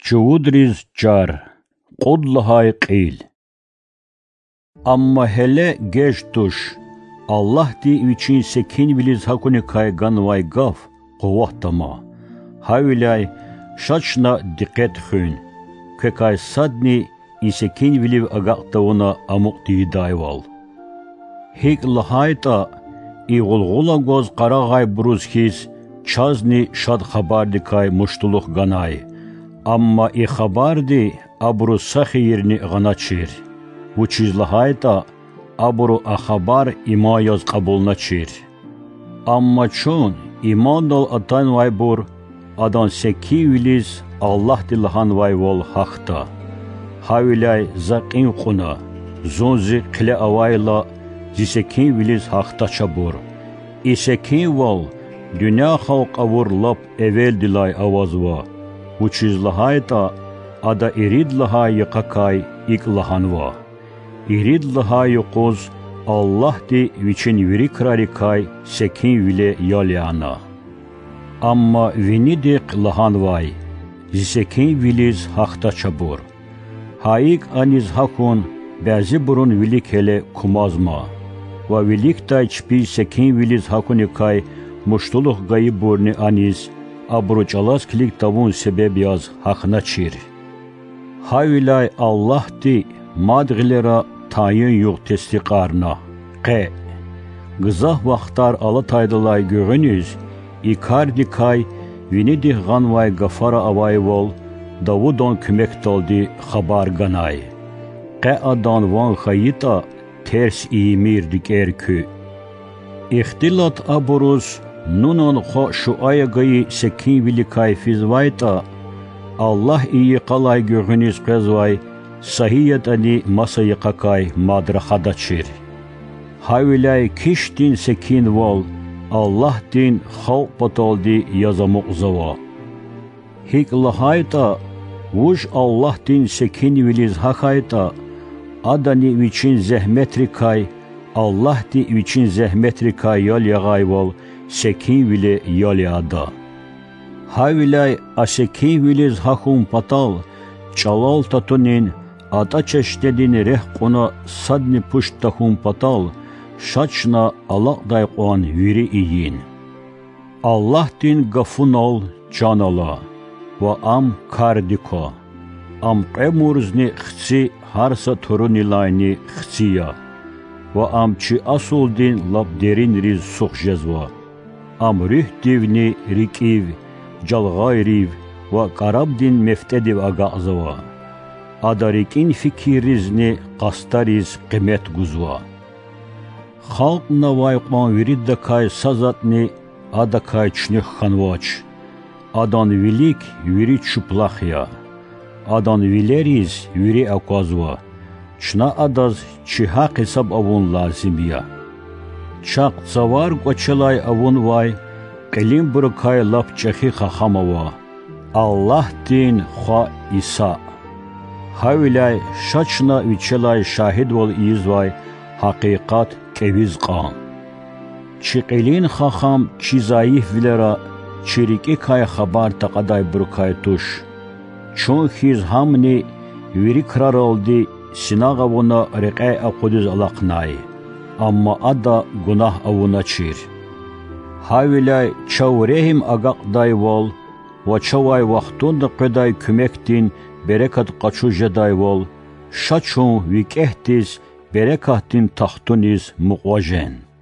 Чувудриз чар, Қудлахай қил. Амма хеле гештуш, Аллах ди вичин секин вилиз хакуникай ганвай гав, қувахтама. Хавиляй шачна диқет хун, кекай садни и секин вилив агақтавуна амуқти дайвал. Хик лахайта и гулгула гоз қарағай брузхиз, чазни шад хабардикай муштулух ганай. Амма и хабарди абру сахирни гъаначир. Вучизлахайта абру ахабар имаяз қабулначир. Амма чун имандал атан вайбур, адан секи вилиз Аллах дилхан вайвол хахта. Хавиляй зақин хуна, зонзи қиле авайла зисекин вилиз хахта чабур. Исекин вал dünya халқ авур лап эвел дилай авазва. Вучизлахайта ада иридлагай яқакай иклаханва. Иридлагай юқуз Аллах ди вичин вирикрарикай секин виле яляна. Амма винидиқ лаханвай, зисекин вилиз хахта чабур. Хаик аниз хакун бәзи бурун вилик хеле кумазма. Ва виликтай чпи секин вилиз хакуникай муштулух гаи бурни аниз абручалас клик тавун себеб яз хахна чир. Хавилай Аллах ди мадгилера тайын юг тестиқарна. Қе. Гызах вақтар ала тайдалай гөгіниз, икардикай виниди ғанвай гафара авай вол, Давудон күмек талди хабар ганай. Қе адан ван хайита терс иимир дикер кü. Ихтилат абуруз нунан хо шуая гаи секин виликай физвайта, Аллах ии қалай гөгіниз қезвай, сахият ани масайықакай мадрахадачир. Хавиляй киштин секин вал, Аллах дин хау паталди язамуқзава. Хик лахайта, вуж Аллах дин секин вилиз хахайта, адани вичин зехметрикай, Аллах ди вичин зехметрикай ял ягай вал, секин виле ял яда. Хавиляй а секин вилиз хахун патал, чалал татунин, ата чештедин рех қуна садни пушт тахун патал, шачна алақдай қуан вири иyin. Аллах дин гафунал чанала, ва ам кардика, ам қемурзни хци харса турунилайни хция, ва ам чи асул дин лабдерин риз сухжезва, ам рих дивни рикив, жалғай рив, ва қараб дин мефтедив агазава, адарикин фикиризни қастариз қимет гузва. Халқ навай қуан вириддакай сазатни адакай чних ханвач, адан вилик вири чуплахя, адан вилериз вири аказва, чна адаз чиха қисаб авун лазимия. Чақ цавар гвачалай авун вай, қилим буркай лап чахи хахамава, Аллах дин хва иса. Хавиляй шачна вичалай шахид вал извай, حقیقت کیویز قام. چی قیلین خاخام چی ضعیف ویلرا چیریکی کای خبر تقدای برکای توش. چون خیز همنی ویری کرار oldi sinag avuna رقای اقودز علاقنای. اما ادا گناه avuna چیر. Havilay çavrehim agaq dayval ve çavay vaxtun da qeday kümektin berekat qaçu jedayval. Şaçun vikehtiz berekahtin tahtuniz muqvajen.